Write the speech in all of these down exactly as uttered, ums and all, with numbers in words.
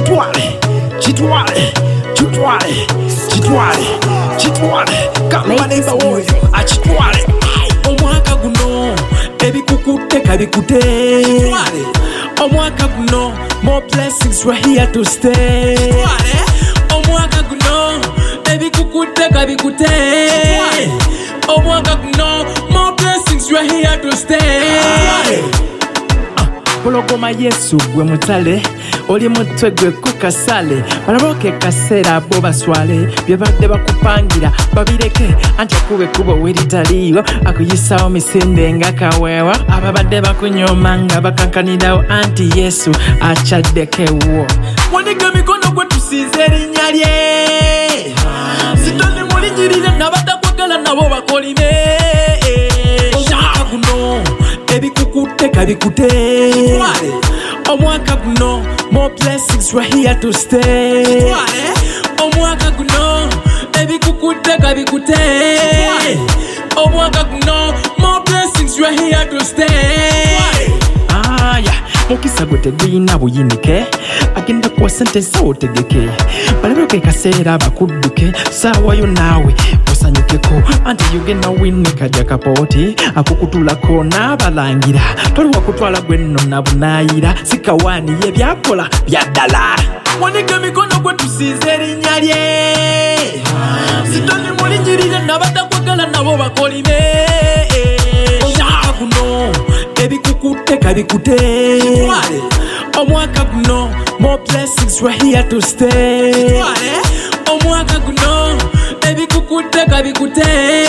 Chitwale, chitwale, chitwale, chitwale, chitwale, kambane bawoyo, achitwale. Omwaka guno, ebikukute kabikute. Chitwale. Omwaka guno, more blessings were here to stay. Chitwale. Omwaka guno, ebikukute kabikute. Chitwale. Omwaka guno, more blessings were here to stay. Chitwale. Pologoma Yesu gwe mutale oli mutwe gwe kukasale balaboke kasera bo baswale byebadde bakupangira babireke anti akube kubo weritaliyo akuyisawo misinde nga kawewa ababadde bakunyoma nga bakankanirawo anti Yesu achaddekewo wanike mikono gwe tusinze erinnya lye sitoni mulinyirire n'abatakwagala nabo bakolime omwaka guno ebikukute kabikute. Omwaka guno, more blessings were here to stay. Omwaka guno, ebikukute kabikute. Omwaka guno, more blessings were here to stay. Ah yeah, mukisa gote guyina buyinike agenda kuwa sente sawo tegeke balaboke kaseera bakudduke saawayo naawe osanyukeko anti yogenda winne kajja kapooti akukutulako n'abalangira toli wakutwala gwe nno nabunaayira sikawaani ye byakola byaddala wanike emikono gwe tusinze erinnya lye sitoni mulinyirire n'abatakwagala nabo bakolime omwaka guno ebikukute kabikute. Omwaka guno, more blessings were here to stay. Omwaka guno, ebikukute kabikute.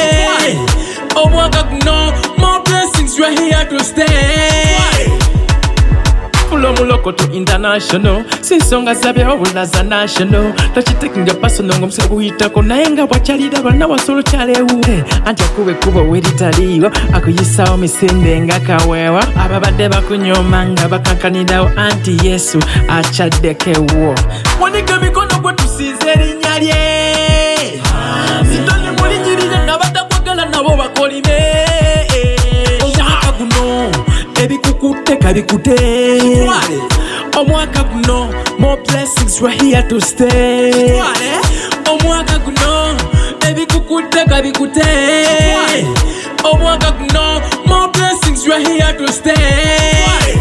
Omwaka guno, more blessings were here to stay. Fulo muloko to international sinsonga zabya obulaza national takitekinga personal ngomse guhitako naye nga bwacalira bana wasolo kyalewu anti akube kubo weritaliyo akuyisawo misinde nga kawewa ababadde bakunyoma nga bakankanirawo anti Yesu achaddekewo wanike mikono gwe tusinze erinnya lye sitoni mulinyirire n'abatakwagala nabo bakolime omwaka guno ebikukute kabikute. Omwaka guno, more blessings were here to stay. Omwaka guno, ebikukute kabikute. Omwaka guno, more blessings were here to stay.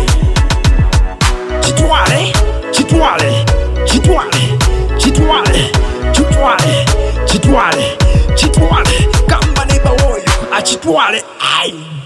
Chitwale, chitwale, chitwale, chitwale, chitwale, chitwale, chitwale, kambane bawoyo, achitwale, ay.